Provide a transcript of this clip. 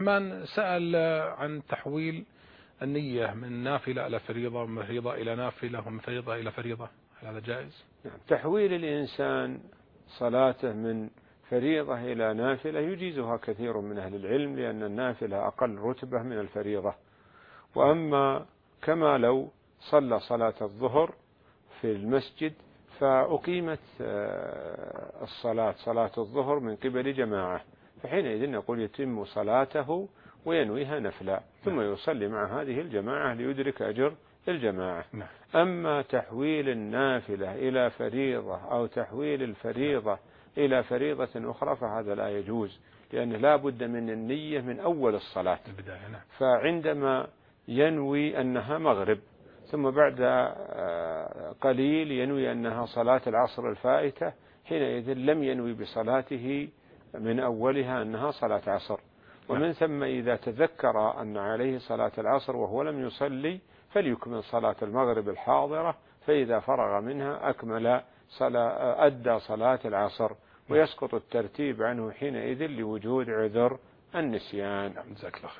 الرحمن سأل عن تحويل النية من نافلة إلى فريضة، ومن فريضة إلى نافلة، ومن فريضة إلى فريضة، هل هذا جائز؟ تحويل الإنسان صلاته من فريضة إلى نافلة يجيزها كثير من أهل العلم، لأن النافلة أقل رتبة من الفريضة. وأما كما لو صلى صلاة الظهر في المسجد فأقيمت صلاة الظهر من قبل جماعة، فحينئذ نقول يتم صلاته وينويها نفلا، ثم يصلي مع هذه الجماعة ليدرك أجر الجماعة. أما تحويل النافلة إلى فريضة أو تحويل الفريضة إلى فريضة أخرى فهذا لا يجوز، لأن لا بد من النية من أول الصلاة. فعندما ينوي أنها مغرب ثم بعد قليل ينوي أنها صلاة العصر الفائتة، حينئذ لم ينوي بصلاته من أولها أنها صلاة عصر. ومن ثم إذا تذكر أن عليه صلاة العصر وهو لم يصلي فليكمل صلاة المغرب الحاضرة، فإذا فرغ منها أدى صلاة العصر، ويسقط الترتيب عنه حينئذ لوجود عذر النسيان.